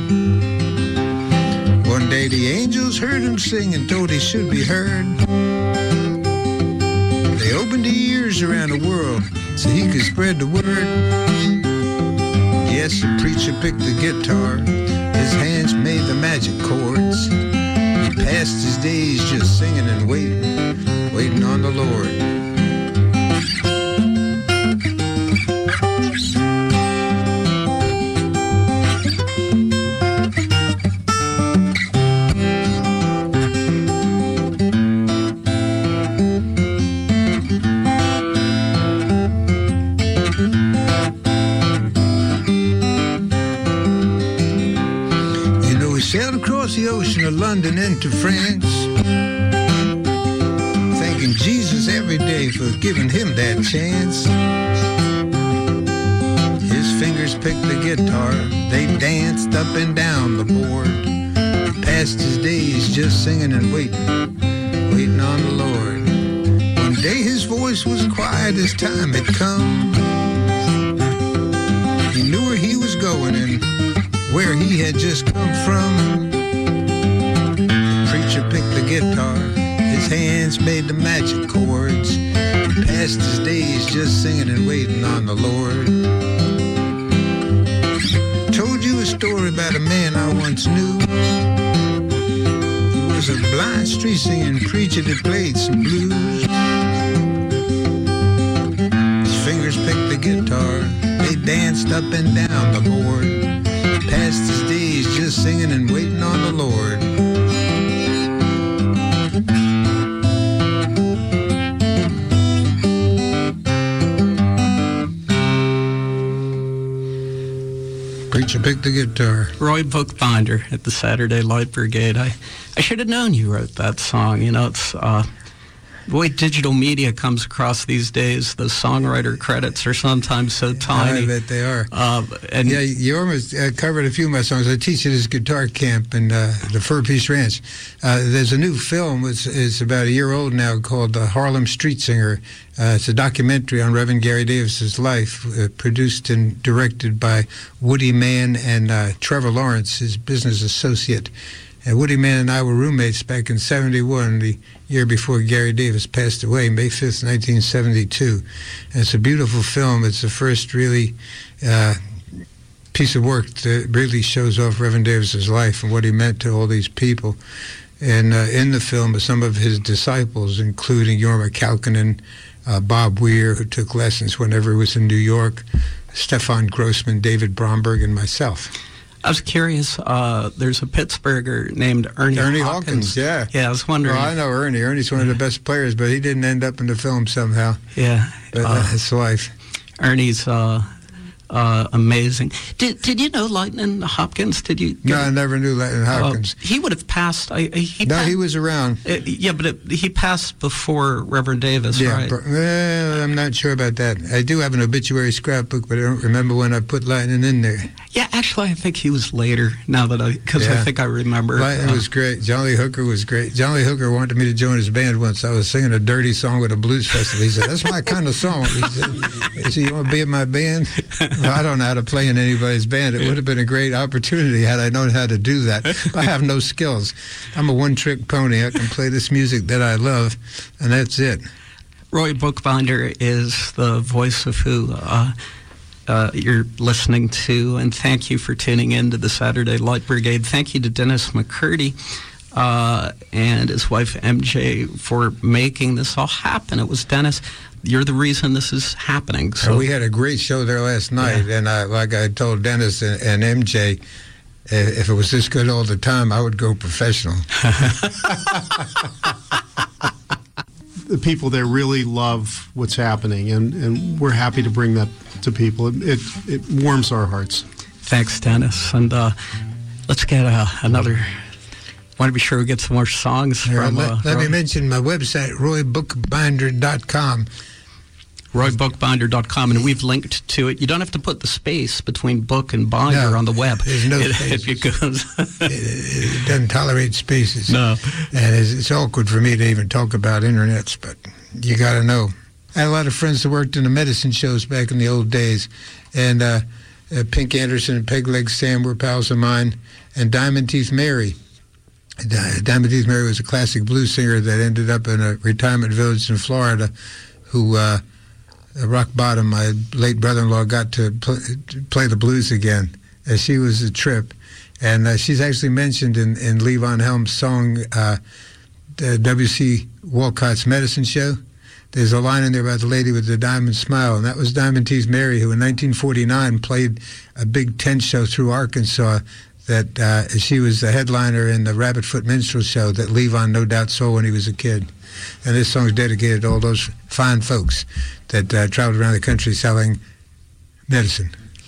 One day the angels heard him sing and told he should be heard. They opened the ears around the world so he could spread the word. Yes, the preacher picked the guitar, his hands made the magic chords. Passed his days just singing and waiting, waiting on the Lord. You know, he sailed across the ocean of London into France, thanking Jesus every day for giving him that chance. His fingers picked the guitar, they danced up and down the board. He passed his days just singing and waiting, waiting on the Lord. One day his voice was quiet as time had come. He knew where he was going and where he had just come from. Picked the guitar, his hands made the magic chords. He passed his days just singing and waiting on the Lord. Told you a story about a man I once knew. He was a blind street singing preacher that played some blues. His fingers picked the guitar, they danced up and down the board. He passed his days just singing and waiting on the Lord. Preacher picked the guitar. Roy Bookbinder at the Saturday Light Brigade. I, I should have known you wrote that song. You know, it's uh, the way digital media comes across these days. The songwriter credits are sometimes so tiny. I bet they are. Uh, and yeah, Jorma's uh, covered a few of my songs. I teach at his guitar camp in uh, the Fur Peace Ranch. Uh, there's a new film. It's, it's about a year old now called The Harlem Street Singer. Uh, it's a documentary on Reverend Gary Davis's life, uh, produced and directed by Woody Mann and uh, Trevor Lawrence, his business associate. And Woody Mann and I were roommates back in seventy-one, the year before Gary Davis passed away, May fifth, nineteen seventy-two. And it's a beautiful film. It's the first really uh, piece of work that really shows off Reverend Davis's life and what he meant to all these people. And uh, in the film are some of his disciples, including Jorma Kaukonen, uh, Bob Weir, who took lessons whenever he was in New York, Stefan Grossman, David Bromberg, and myself. I was curious, uh, there's a Pittsburgher named Ernie, Ernie Hawkins. Hawkins, yeah. Yeah, I was wondering. Well, I know Ernie. Ernie's one of the best players, but he didn't end up in the film somehow. Yeah. But uh, that's life. Ernie's uh, uh, amazing. Did did you know Lightning Hopkins? Did you? No, I never knew Lightning Hopkins. Uh, he would have passed. I, he no, passed, he was around. Uh, yeah, but it, he passed before Reverend Davis, yeah, right? But, well, I'm not sure about that. I do have an obituary scrapbook, but I don't remember when I put Lightning in there. Yeah, actually, I think he was later. Now that I, because yeah. I think I remember. Lightning uh, was great. Jolly Hooker was great. Jolly Hooker wanted me to join his band once. I was singing a dirty song at a blues festival. He said, "That's my kind of song." He said, he said "You want to be in my band?" Well, I don't know how to play in anybody's band. It would have been a great opportunity had I known how to do that. I have no skills. I'm a one-trick pony. I can play this music that I love, and that's it. Roy Bookbinder is the voice of who uh, uh, you're listening to, and thank you for tuning in to the Saturday Light Brigade. Thank you to Dennis McCurdy uh, and his wife M J for making this all happen. It was Dennis. You're the reason this is happening. So we had a great show there last night, yeah. and I, like I told Dennis and, and M J, if it was this good all the time, I would go professional. The people there really love what's happening, and, and we're happy to bring that to people. It it, it warms our hearts. Thanks, Dennis. And uh, let's get uh, another... I want to be sure we get some more songs Here, from... Let, uh, let Roy. me mention my website, roy bookbinder dot com. roy bookbinder dot com, and we've linked to it. You don't have to put the space between book and binder no, on the web. There's no it, spaces. It, goes it, it doesn't tolerate spaces. No. And it's, it's awkward for me to even talk about internets, but you got to know. I had a lot of friends that worked in the medicine shows back in the old days, and uh, uh, Pink Anderson and Peg Leg Sam were pals of mine, and Diamond Teeth Mary. Diamond Teeth Mary was a classic blues singer that ended up in a retirement village in Florida, who... Uh, Rock Bottom, my late brother-in-law, got to pl- play the blues again. Uh, she was a trip. And uh, she's actually mentioned in, in Lee Von Helm's song, uh, W C Walcott's Medicine Show. There's a line in there about the lady with the diamond smile, and that was Diamond Teeth Mary, who in nineteen forty-nine played a big tent show through Arkansas that uh, she was the headliner in the Rabbit Foot Minstrel Show that Lee Von no doubt saw when he was a kid. And this song is dedicated to all those fine folks that uh, traveled around the country selling medicine.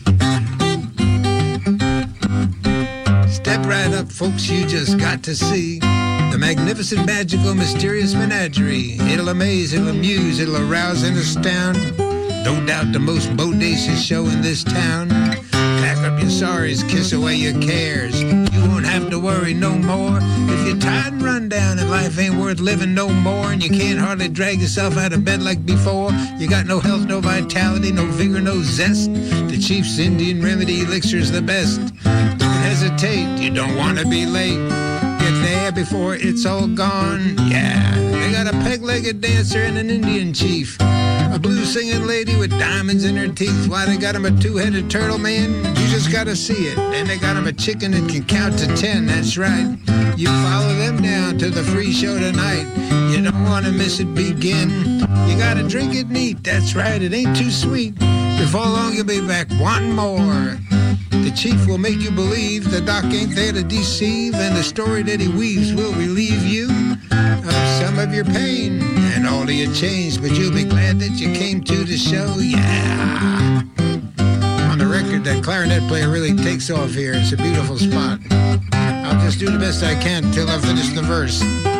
Step right up, folks, you just got to see the magnificent, magical, mysterious menagerie. It'll amaze, it'll amuse, it'll arouse and astound. No doubt the most bodacious show in this town. Pack up your sorries, kiss away your cares. You won't have to worry no more. If you're tired and run down and life ain't worth living no more, and you can't hardly drag yourself out of bed like before, you got no health, no vitality, no vigor, no zest, the Chief's Indian Remedy elixir's the best. Don't hesitate, you don't want to be late. Get there before it's all gone. Yeah, they got a peg-legged dancer and an Indian chief, a blues-singing lady with diamonds in her teeth. Why, they got him a two-headed turtle, man? You just gotta see it. And they got him a chicken that can count to ten, that's right. You follow them down to the free show tonight. You don't want to miss it begin. You gotta drink it neat, that's right, it ain't too sweet. Before long you'll be back wanting more. The chief will make you believe the doc ain't there to deceive, and the story that he weaves will relieve you of some of your pain and all of your change, but you'll be glad that you came to the show, yeah. On the record, that clarinet player really takes off here. It's a beautiful spot. I'll just do the best I can until I finish the verse.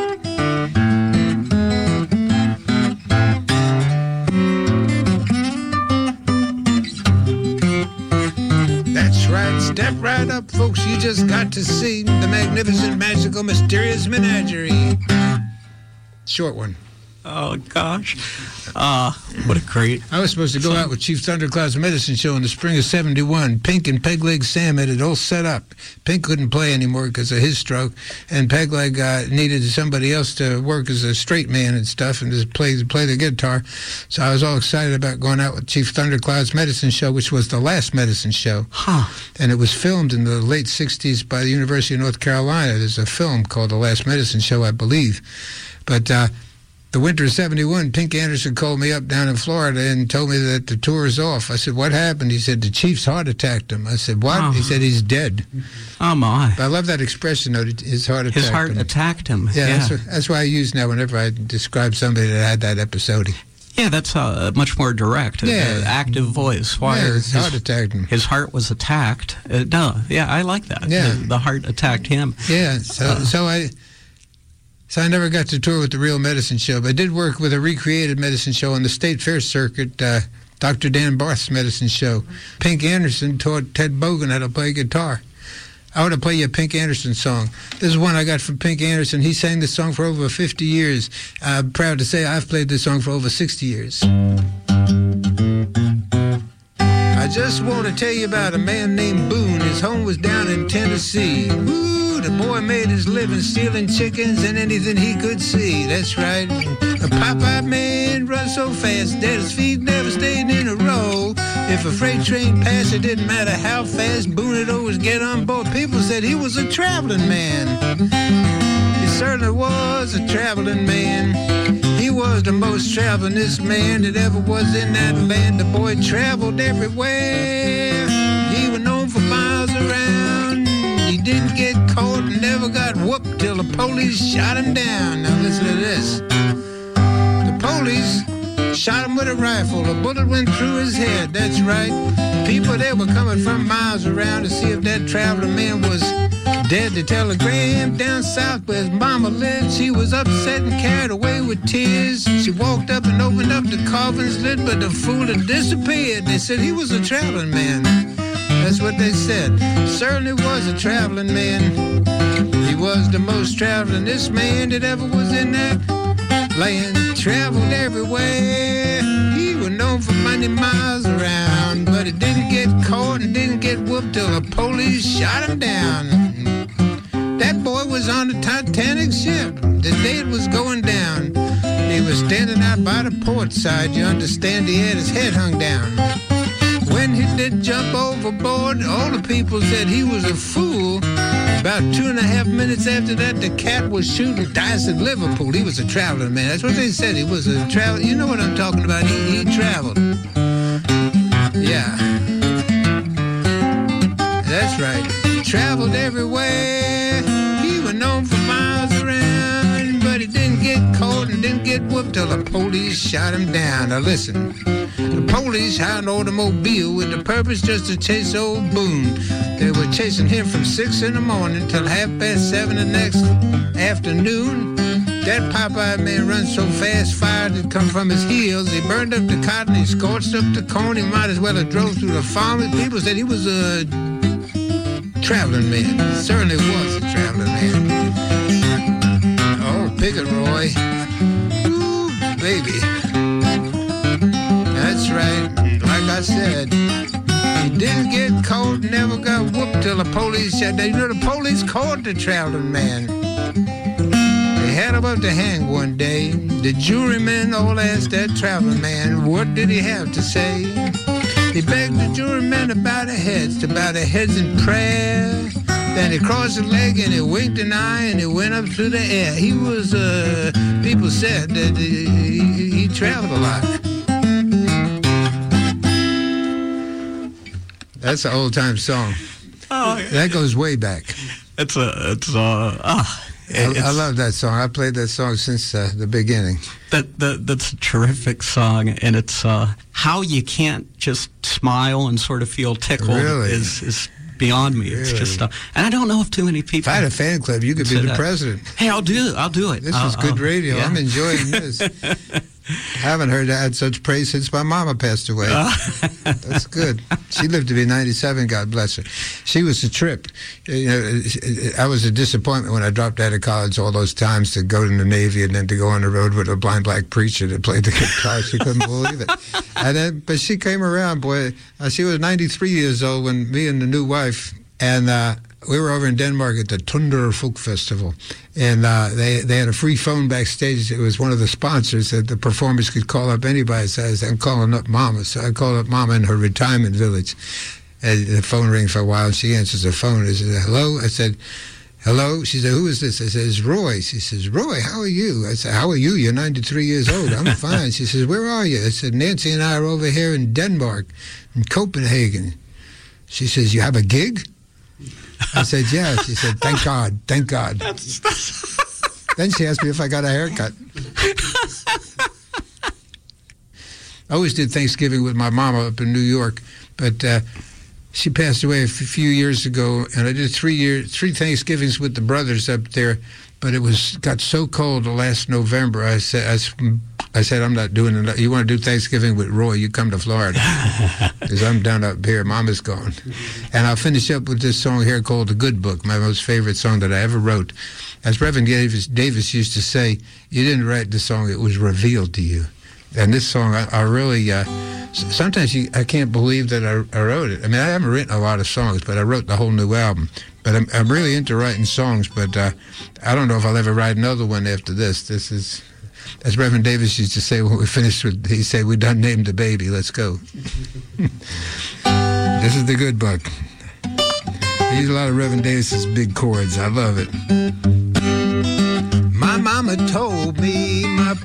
That's right, step right up, folks. You just got to see the magnificent, magical, mysterious menagerie. Short one. Oh, gosh. Uh, what a great... I was supposed to go out with Chief Thundercloud's Medicine Show in the spring of seventy-one. Pink and Pegleg Sam had it all set up. Pink couldn't play anymore because of his stroke, and Pegleg uh, needed somebody else to work as a straight man and stuff and just play, play the guitar. So I was all excited about going out with Chief Thundercloud's Medicine Show, which was the last medicine show. Huh. And it was filmed in the late sixties by the University of North Carolina. There's a film called The Last Medicine Show, I believe. But... Uh, The winter of seventy-one, Pink Anderson called me up down in Florida and told me that the tour is off. I said, what happened? He said, the Chief's heart attacked him. I said, what? Oh. He said, he's dead. Oh, my. But I love that expression, though, his heart attacked him. His heart him. attacked him. Yeah, yeah. That's, what, that's why I use now whenever I describe somebody that had that episode. Yeah, that's uh, much more direct. Yeah. Uh, active voice. Why Yeah, his his heart attacked him. His heart was attacked. Uh, no, yeah, I like that. Yeah. The, the heart attacked him. Yeah, so Uh, so I so I never got to tour with the Real Medicine Show, but I did work with a recreated medicine show on the State Fair circuit, uh, Doctor Dan Barth's medicine show. Pink Anderson taught Ted Bogan how to play guitar. I want to play you a Pink Anderson song. This is one I got from Pink Anderson. He sang this song for over fifty years. I'm proud to say I've played this song for over sixty years. I just want to tell you about a man named Boone. His home was down in Tennessee. Woo, the boy made his living stealing chickens and anything he could see. That's right. A Popeye man runs so fast that his feet never stayed in a row. If a freight train passed, it didn't matter how fast, Boone would always get on board. People said he was a traveling man. He certainly was a traveling man. He was the most travelingest man that ever was in that land. The boy traveled everywhere. He was known for miles around. He didn't get caught and never got whooped till the police shot him down. Now listen to this. The police shot him with a rifle. A bullet went through his head. That's right. People, they were coming from miles around to see if that traveling man was dead. To telegram down south where his mama lived. She was upset and carried away with tears. She walked up and opened up the coffin's lid, but the fool had disappeared. They said he was a traveling man. That's what they said. Certainly was a traveling man. He was the most travelingest man that ever was in that land. Traveled everywhere. He was known for many miles around, but he didn't get caught and didn't get whooped till the police shot him down. That boy was on the Titanic ship the day it was going down. He was standing out by the port side. You understand, he had his head hung down. When he did jump overboard, all the people said he was a fool. About two and a half minutes after that, the cat was shooting dice in Liverpool. He was a traveling man. That's what they said. He was a travel. You know what I'm talking about. He, he traveled. Yeah. That's right. He traveled everywhere. He was known for miles around, but he didn't get caught and didn't get whooped till the police shot him down. Now listen. The police hired an automobile with the purpose just to chase old Boone. They were chasing him from six in the morning till half past seven the next afternoon. That Popeye man runs so fast, fire had come from his heels. He burned up the cotton, he scorched up the corn. He might as well have drove through the farm. People said he was a traveling man. Certainly was a traveling man. Oh, Picket Roy. Ooh, baby. That's right. Like I said, he didn't get caught, never got whooped till the police shot down. You know, the police caught the traveling man. They had him up to hang one day. The jurymen all asked that traveling man, what did he have to say? He begged the jurymen to bow their heads, to bow their heads in prayer. Then he crossed his leg and he winked an eye and he went up through the air. He was, uh, people said that he, he, he traveled a lot. That's an old-time song. Oh, that goes way back. It's a, it's a, ah. I, I love that song. I played that song since uh, the beginning. That, that that's a terrific song, and it's uh, how you can't just smile and sort of feel tickled really? is is beyond me. Really? It's just, uh, and I don't know if too many people. If I had a fan club, you could be the that. president. Hey, I'll do it. I'll do it. This I'll, is good I'll, radio. Yeah. I'm enjoying this. Haven't heard I had such praise since my mama passed away. Uh. That's good. She lived to be ninety-seven, God bless her. She was a trip. You know, I was a disappointment when I dropped out of college all those times to go to the Navy and then to go on the road with a blind black preacher that played the guitar. She couldn't believe it. And then, but she came around, boy. Uh, she was ninety-three years old when me and the new wife, and uh, we were over in Denmark at the Tunder Folk Festival, and uh, they they had a free phone backstage. It was one of the sponsors that the performers could call up anybody. So I said, I'm calling up Mama. So I called up Mama in her retirement village. And the phone rang for a while, and she answers the phone. I said, hello? I said, hello? She said, who is this? I said, it's Roy. She says, Roy, how are you? I said, how are you? You're ninety-three years old. I'm fine. She says, where are you? I said, Nancy and I are over here in Denmark, in Copenhagen. She says, you have a gig? I said, yeah. She said, thank God, thank God. That's, that's... Then she asked me if I got a haircut. I always did Thanksgiving with my mama up in New York, but uh, she passed away a f- few years ago, and I did three years, three Thanksgivings with the brothers up there. But it was got so cold last November. I said, I, I said, I'm not doing it. You want to do Thanksgiving with Roy? You come to Florida, because I'm down up here. Mama's gone. And I'll finish up with this song here called "The Good Book," my most favorite song that I ever wrote. As Reverend Davis, Davis used to say, you didn't write the song; it was revealed to you. And this song, I, I really. Uh, sometimes you, I can't believe that I, I wrote it. I mean, I haven't written a lot of songs, but I wrote the whole new album. But I'm, I'm really into writing songs, but uh, I don't know if I'll ever write another one after this. This is, as Reverend Davis used to say when we finished with, he said, we done named the baby, let's go. This is The Good Book. I use a lot of Reverend Davis's big chords. I love it. My mama told me my